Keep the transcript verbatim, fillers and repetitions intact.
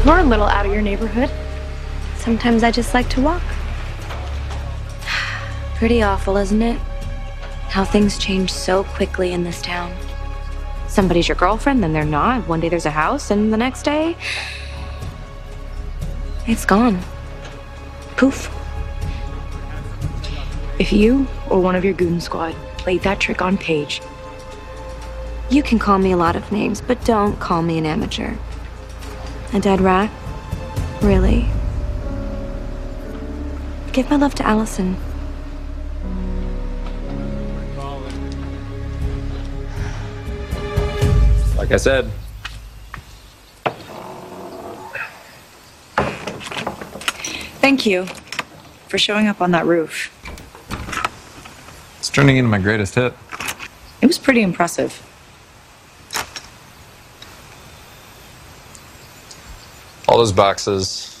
You're a little out of your neighborhood. Sometimes I just like to walk. Pretty awful, isn't it? How things change so quickly in this town. Somebody's your girlfriend, then they're not. One day there's a house, and the next day... it's gone. Poof. If you or one of your goon squad played that trick on Paige... You can call me a lot of names, but don't call me an amateur. A dead rat? Really? Give my love to Allison. Like I said. Thank you for showing up on that roof. It's turning into my greatest hit. It was pretty impressive. All those boxes,